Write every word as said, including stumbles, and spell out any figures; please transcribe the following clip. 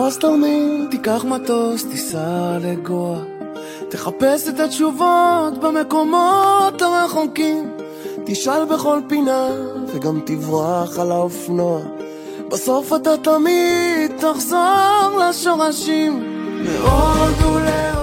תתפוס תרמיל, תיקח מטוס, תיסע לגוע, תחפש את התשובות במקומות הרחוקים, תשאל בכל פינה וגם תברח על האופנוע, בסוף אתה תמיד תחזור לשורשים. מאוד ולא